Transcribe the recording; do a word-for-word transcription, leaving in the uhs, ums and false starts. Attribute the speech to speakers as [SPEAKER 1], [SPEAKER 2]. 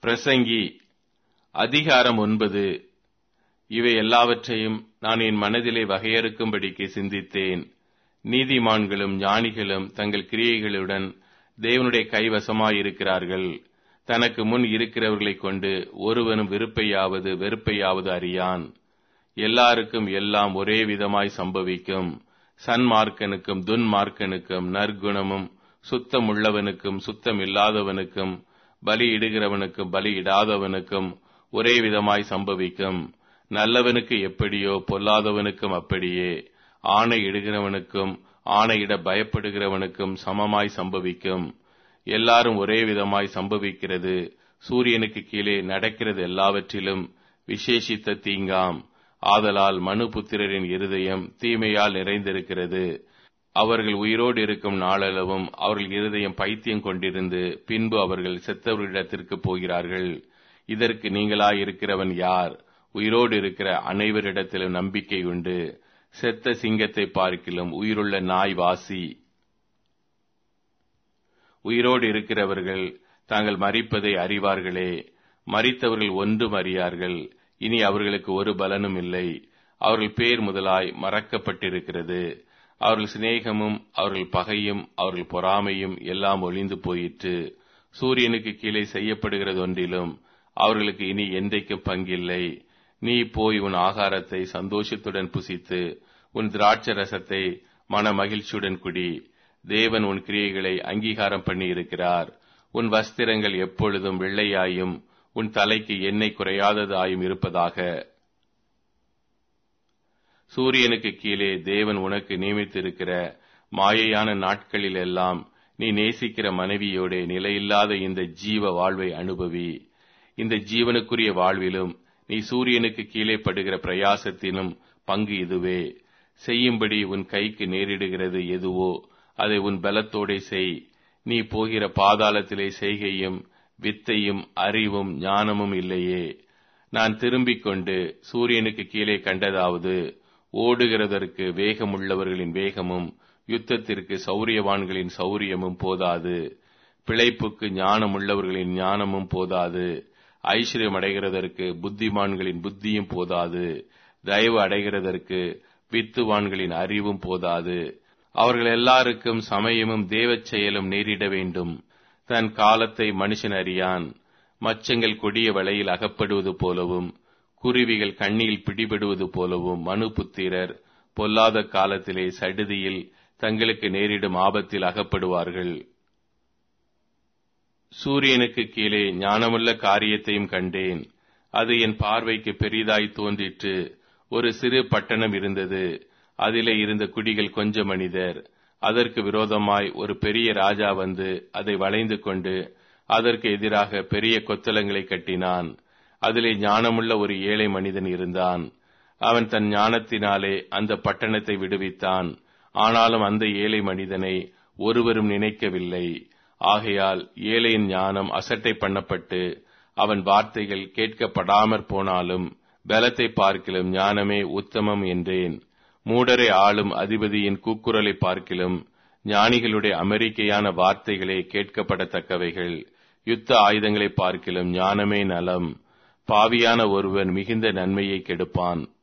[SPEAKER 1] பிரசங்கி அதிகாரம் ஒன்பது. இவை எல்லாவற்றையும் நான் என் மனதிலே வகையறுக்கும்படிக்கு சிந்தித்தேன். நீதிமான்களும் ஞானிகளும் தங்கள் கிரியைகளுடன் தேவனுடைய கைவசமாயிருக்கிறார்கள். தனக்கு முன் இருக்கிறவர்களைக் கொண்டு ஒருவனும் விருப்பையாவது வெறுப்பையாவது அறியான். எல்லாருக்கும் எல்லாம் ஒரே விதமாய் சம்பவிக்கும். சன்மார்க்கனுக்கும் துன்மார்க்கனுக்கும், நற்குணமும் சுத்தமுள்ளவனுக்கும் சுத்தம் இல்லாதவனுக்கும், பலியிடுகிறவனுக்கும் பலியிடாதவனுக்கும் ஒரே விதமாய் சம்பவிக்கும். நல்லவனுக்கு எப்படியோ பொல்லாதவனுக்கும் அப்படியே. ஆணையிடுகிறவனுக்கும் ஆணையிட பயப்படுகிறவனுக்கும் சமமாய் சம்பவிக்கும். எல்லாரும் ஒரே விதமாய் சம்பவிக்கிறது. சூரியனுக்கு கீழே நடக்கிறது எல்லாவற்றிலும் விசேஷித்த தீங்காம். ஆதலால் மனுபுத்திரரின் இருதயம் தீமையால் நிறைந்திருக்கிறது. அவர்கள் உயிரோடு இருக்கும் நாளளவும் அவர்கள் இருதயம் பைத்தியம் கொண்டிருந்து பின்பு அவர்கள் செத்தவர்களிடத்திற்கு போகிறார்கள். இதற்கு நீங்களாயிருக்கிறவன் யார்? உயிரோடு இருக்கிற அனைவரிடத்திலும் நம்பிக்கை உண்டு. செத்த சிங்கத்தை பார்க்கிலும் உயிருள்ள நாய் வாசி. உயிரோடு இருக்கிறவர்கள் தாங்கள் மரிப்பதை அறிவார்களே. மரித்தவர்கள் ஒன்றும் அறியார்கள். இனி அவர்களுக்கு ஒரு பலனும் இல்லை. அவர்கள் பேர் முதலாய் மறக்கப்பட்டிருக்கிறது. அவர்கள் சிநேகமும் அவர்கள் பகையும் அவர்கள் பொறாமையும் எல்லாம் ஒளிந்து போயிற்று. சூரியனுக்கு கீழே செய்யப்படுகிறது ஒன்றிலும் அவர்களுக்கு இனி என்றைக்கும் பங்கில்லை. நீ போய் உன் ஆகாரத்தை சந்தோஷத்துடன் புசித்து உன் திராட்சை ரசத்தை மன மகிழ்ச்சியுடன் குடி. தேவன் உன் கிரியைகளை அங்கீகாரம் பண்ணி இருக்கிறார். உன் வஸ்திரங்கள் எப்பொழுதும் வெள்ளையாயும் உன் தலைக்கு எண்ணெய் குறையாததாயும் இருப்பதாக. சூரியனுக்கு கீழே தேவன் உனக்கு நியமித்திருக்கிற மாயையான நாட்களில் எல்லாம் நீ நேசிக்கிற மனைவியோட நிலையில்லாத இந்த ஜீவ வாழ்வை அனுபவி. இந்த ஜீவனுக்குரிய வாழ்விலும் நீ சூரியனுக்கு கீழே படுகிற பிரயாசத்தினும் பங்கு இதுவே. செய்யும்படி உன் கைக்கு நேரிடுகிறது எதுவோ அதை உன் பலத்தோடே செய். நீ போகிற பாதாளத்திலே செய்கையும் வித்தையும் அறிவும் ஞானமும் இல்லையே. நான் திரும்பிக் கொண்டு சூரியனுக்கு கீழே கண்டதாவது, ஓடுகிறதற்கு வேகமுள்ளவர்களின் வேகமும் யுத்தத்திற்கு சௌரியவான்களின் சௌரியமும் போதாது. பிழைப்புக்கு ஞானமுள்ளவர்களின் ஞானமும் போதாது. ஐஸ்வர்யம் அடைகிறதற்கு புத்திமான்களின் புத்தியும் போதாது. தயவு அடைகிறதற்கு வித்துவான்களின் அறிவும் போதாது. அவர்கள் எல்லாருக்கும் சமயமும் தேவச் செயலும் நேரிட வேண்டும். தன் காலத்தை மனுஷன் அறியான். மச்சங்கள் கொடிய வலையில் அகப்படுவது போலவும் குருவிகள் கண்ணியில் பிடிபடுவது போலவும் மனுபுத்திரர் பொல்லாத காலத்திலே சடுதியில் தங்களுக்கு நேரிடும் ஆபத்தில் அகப்படுவார்கள். சூரியனுக்கு கீழே ஞானமுள்ள காரியத்தையும் கண்டேன். அது என் பார்வைக்கு பெரிதாய் தோன்றிற்று. ஒரு சிறு பட்டணம் இருந்தது. அதிலே இருந்த குடிகள் கொஞ்ச மனிதர். அதற்கு விரோதமாய் ஒரு பெரிய ராஜா வந்து அதை வளைந்து கொண்டு அதற்கு எதிராக பெரிய கொத்தளங்களை கட்டினான். அதிலே ஞானமுள்ள ஒரு ஏழை மனிதன் இருந்தான். அவன் தன் ஞானத்தினாலே அந்த பட்டணத்தை விடுவித்தான். ஆனாலும் அந்த ஏழை மனிதனை ஒருவரும் நினைக்கவில்லை. ஆகையால் ஏழையின் ஞானம் அசட்டை பண்ணப்பட்டு அவன் வார்த்தைகள் கேட்கப்படாமற் போனாலும் பலத்தை பார்க்கிலும் ஞானமே உத்தமம் என்றேன். மூடரை ஆளும் அதிபதியின் கூக்குரலை பார்க்கிலும் ஞானிகளுடைய அமெரிக்கையான வார்த்தைகளே கேட்கப்படத்தக்கவைகள். யுத்த ஆயுதங்களை பார்க்கிலும் ஞானமே நலம். பாவியான ஒருவன் மிகுந்த நன்மையை கெடுப்பான்.